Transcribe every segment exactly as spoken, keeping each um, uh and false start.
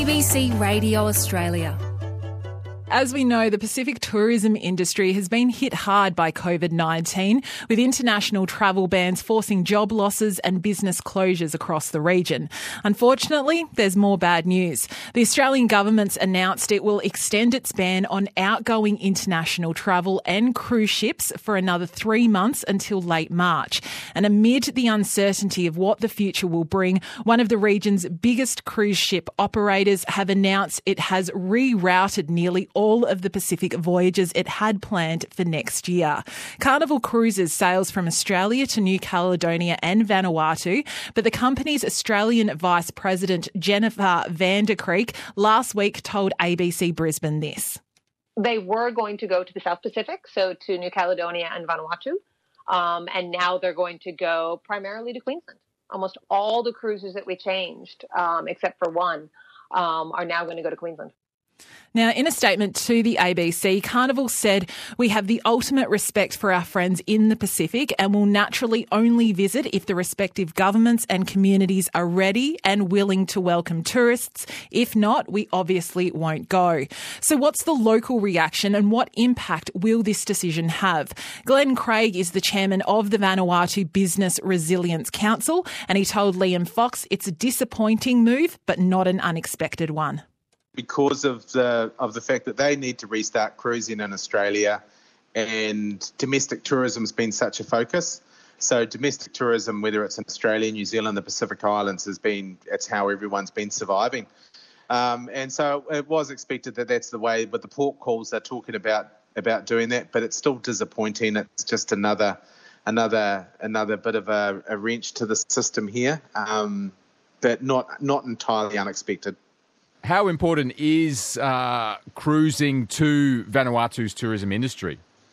B C Radio Australia. As we know, the Pacific tourism industry has been hit hard by COVID nineteen, with international travel bans forcing job losses and business closures across the region. Unfortunately, there's more bad news. The Australian government's announced it will extend its ban on outgoing international travel and cruise ships for another three months until late March. And amid the uncertainty of what the future will bring, one of the region's biggest cruise ship operators have announced it has rerouted nearly all of the Pacific voyages it had planned for next year. Carnival Cruises sails from Australia to New Caledonia and Vanuatu, but the company's Australian Vice President Jennifer Vandercreek last week told A B C Brisbane this. They were going to go to the South Pacific, so to New Caledonia and Vanuatu, um, and now they're going to go primarily to Queensland. Almost all the cruises that we changed, um, except for one, um, are now going to go to Queensland. Now, in a statement to the A B C, Carnival said, "We have the ultimate respect for our friends in the Pacific and will naturally only visit if the respective governments and communities are ready and willing to welcome tourists. If not, we obviously won't go." So what's the local reaction and what impact will this decision have? Glenn Craig is the chairman of the Vanuatu Business Resilience Council, and he told Liam Fox it's a disappointing move, but not an unexpected one. Because of the of the fact that they need to restart cruising in Australia, and domestic tourism has been such a focus. So domestic tourism, whether it's in Australia, New Zealand, the Pacific Islands, has been, it's how everyone's been surviving. Um, and so it was expected that that's the way, but the port calls are talking about about doing that, but it's still disappointing. It's just another another another bit of a, a wrench to the system here, um, but not not entirely unexpected. How important is uh, cruising to Vanuatu's tourism industry?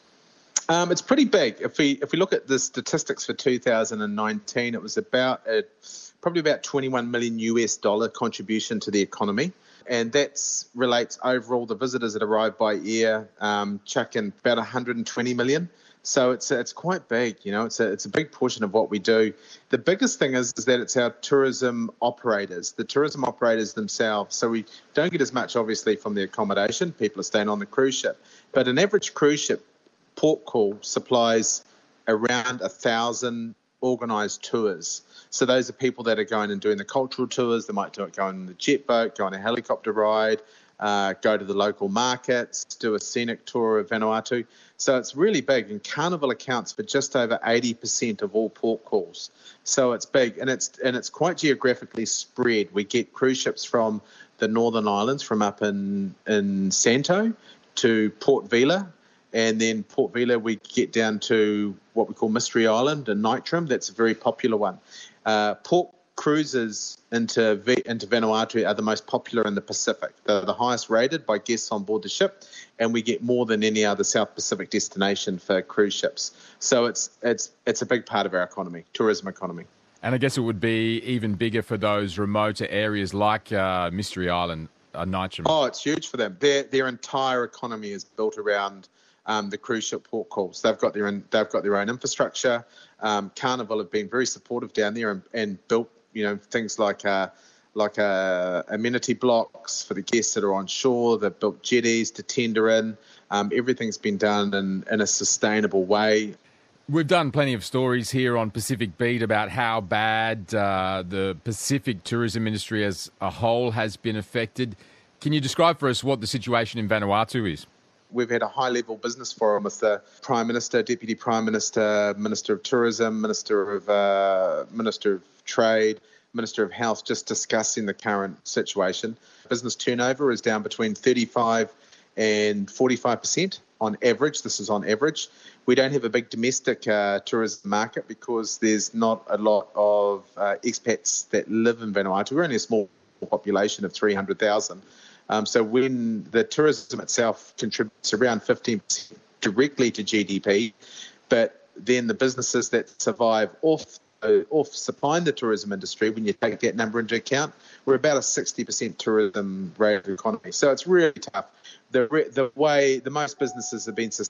Um, it's pretty big. If we if we look at the statistics for two thousand nineteen, it was about a, probably about twenty-one million U S dollar contribution to the economy, and that relates overall the visitors that arrive by air, um, chuck in about one hundred twenty million. So it's it's quite big, you know. It's a it's a big portion of what we do. The biggest thing is, is that it's our tourism operators, the tourism operators themselves. So we don't get as much, obviously, from the accommodation. People are staying on the cruise ship, but an average cruise ship port call supplies around a thousand organised tours. So those are people that are going and doing the cultural tours. They might do it, go on the jet boat, go on a helicopter ride, uh, go to the local markets, do a scenic tour of Vanuatu. So it's really big, and Carnival accounts for just over eighty percent of all port calls. So it's big, and it's and it's quite geographically spread. We get cruise ships from the Northern Islands, from up in, in Santo to Port Vila, and then Port Vila we get down to what we call Mystery Island and Nitram. That's a very popular one. Uh, port cruises into v- into Vanuatu are the most popular in the Pacific. They're the highest rated by guests on board the ship, and we get more than any other South Pacific destination for cruise ships. So it's it's it's a big part of our economy, tourism economy. And I guess it would be even bigger for those remoter areas like uh, Mystery Island, uh, Nitram. Oh, it's huge for them. Their their entire economy is built around um, the cruise ship port calls. They've got their own, they've got their own infrastructure. Um, Carnival have been very supportive down there and, and built, you know, things like uh, like uh, amenity blocks for the guests that are on shore. They've built jetties to tender in. Um, everything's been done in, in a sustainable way. We've done plenty of stories here on Pacific Beat about how bad uh, the Pacific tourism industry as a whole has been affected. Can you describe for us what the situation in Vanuatu is? We've had a high-level business forum with the Prime Minister, Deputy Prime Minister, Minister of Tourism, Minister of uh, Minister of Trade, Minister of Health, just discussing the current situation. Business turnover is down between thirty-five and forty-five percent on average. This is on average. We don't have a big domestic uh, tourism market because there's not a lot of uh, expats that live in Vanuatu. We're only a small population of three hundred thousand. Um, so when the tourism itself contributes around fifteen percent directly to G D P, but then the businesses that survive off uh, off supplying the tourism industry, when you take that number into account, we're about a sixty percent tourism rated economy. So it's really tough. The the way the most businesses have been sustained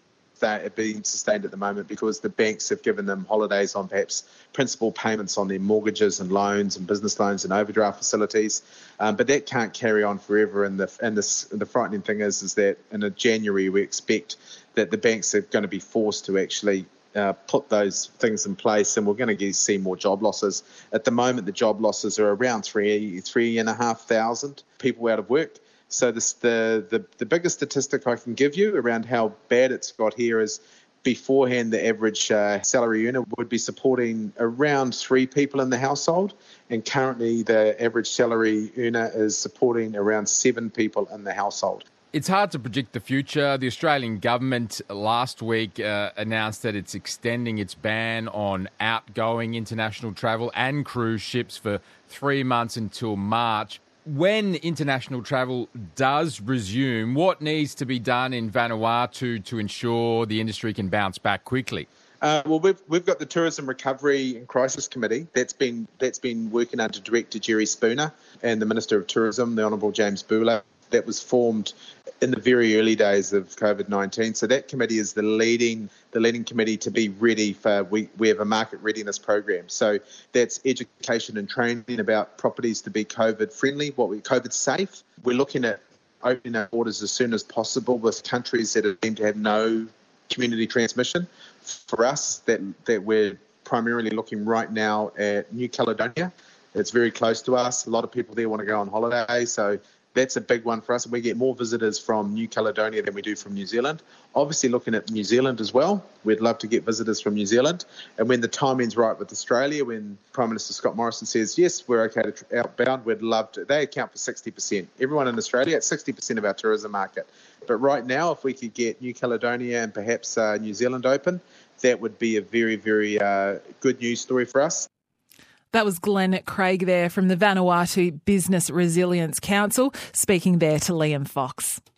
sustain, being sustained at the moment because the banks have given them holidays on perhaps principal payments on their mortgages and loans and business loans and overdraft facilities. Um, but that can't carry on forever. And the and this, the frightening thing is, is that in January we expect that the banks are going to be forced to actually uh, put those things in place, and we're going to get, see more job losses. At the moment, the job losses are around three, three and a half thousand people out of work. So this, the, the, the biggest statistic I can give you around how bad it's got here is beforehand the average uh, salary earner would be supporting around three people in the household, and currently the average salary earner is supporting around seven people in the household. It's hard to predict the future. The Australian government last week uh, announced that it's extending its ban on outgoing international travel and cruise ships for three months until March. When international travel does resume, what needs to be done in Vanuatu to ensure the industry can bounce back quickly? Uh, well, we've we've got the Tourism Recovery and Crisis Committee that's been that's been working under Director Jerry Spooner and the Minister of Tourism, the Honourable James Bula. That was formed in the very early days of COVID nineteen. So that committee is the leading the leading committee to be ready for, we, we have a market readiness program. So that's education and training about properties to be COVID friendly, what we COVID safe. We're looking at opening our borders as soon as possible with countries that are deemed to have no community transmission. For us, that that we're primarily looking right now at New Caledonia. It's very close to us. A lot of people there want to go on holiday, so that's a big one for us. We get more visitors from New Caledonia than we do from New Zealand. Obviously looking at New Zealand as well. We'd love to get visitors from New Zealand. And when the timing's right with Australia, when Prime Minister Scott Morrison says, yes, we're okay to tra- outbound, we'd love to. They account for sixty percent. Everyone in Australia, it's sixty percent of our tourism market. But right now, if we could get New Caledonia and perhaps uh, New Zealand open, that would be a very, very uh, good news story for us. That was Glenn Craig there from the Vanuatu Business Resilience Council, speaking there to Liam Fox.